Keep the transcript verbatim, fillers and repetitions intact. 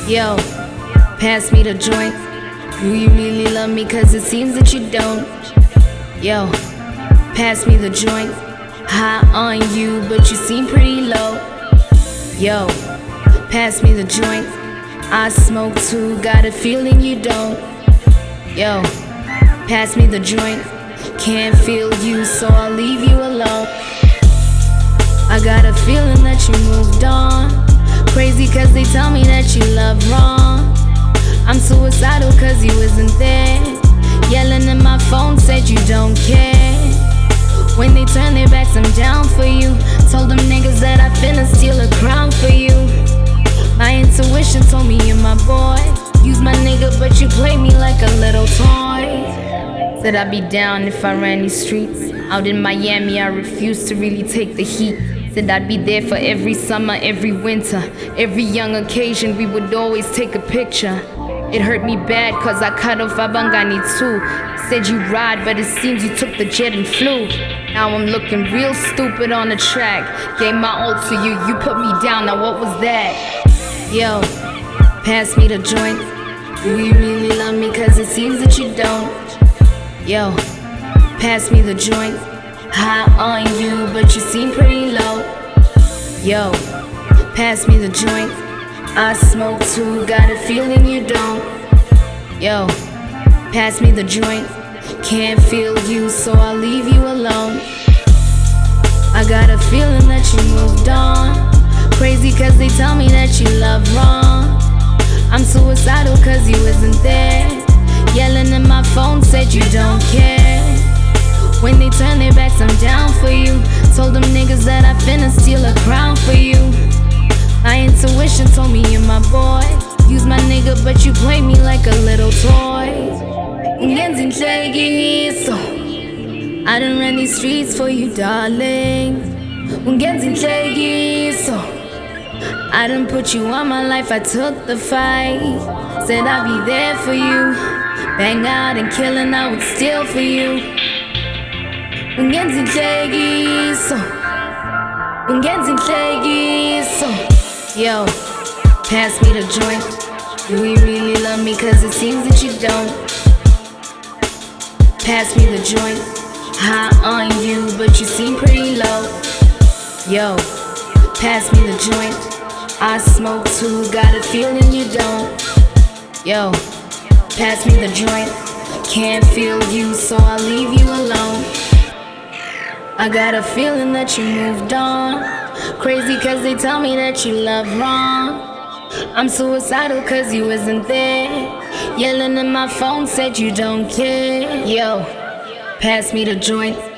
Yo, pass me the joint. Do you really love me? Cause it seems that you don't. Yo, pass me the joint. High on you, but you seem pretty low. Yo, pass me the joint. I smoke too, got a feeling you don't. Yo, pass me the joint. Can't feel you, so I'll leave you alone. I got a feeling that you moved on. Crazy cause they tell me that you love wrong. I'm suicidal cause you isn't there. Yelling in my phone, said you don't care. When they turn their backs, I'm down for you. Told them niggas that I finna steal a crown for you. My intuition told me you're my boy. Use my nigga, but you play me like a little toy. Said I'd be down if I ran these streets. Out in Miami, I refused to really take the heat. Said I'd be there for every summer, every winter, every young occasion, we would always take a picture. It hurt me bad cause I cut off Abangani too. Said you ride, but it seems you took the jet and flew. Now I'm looking real stupid on the track. Gave my all to you, you put me down, now what was that? Yo, pass me the joint. Do you really love me? Cause it seems that you don't. Yo, pass me the joint. High on you, but you seem pretty low. Yo, pass me the joint. I smoke too, got a feeling you don't. Yo, pass me the joint. Can't feel you, so I'll leave you alone. I got a feeling that you moved on. Crazy cause they tell me that you love wrong. I'm suicidal cause you isn't there. Yelling in my phone, said you don't care. When they turn their backs, I'm down for you. Told them niggas that I finna steal a crown for you. My intuition told me you're my boy. Use my nigga, but you play me like a little toy. I done ran these streets for you, darling. I done put you on my life, I took the fight. Said I'd be there for you. Bang out and killing, I would steal for you. Yo, pass me the joint. Do you really love me? Cause it seems that you don't. Pass me the joint. High on you, but you seem pretty low. Yo, pass me the joint. I smoke too, got a feeling you don't. Yo, pass me the joint. Can't feel you, so I'll leave you alone. I got a feeling that you moved on. Crazy cause they tell me that you love wrong. I'm suicidal cause you isn't there. Yelling in my phone, said you don't care. Yo, pass me the joint.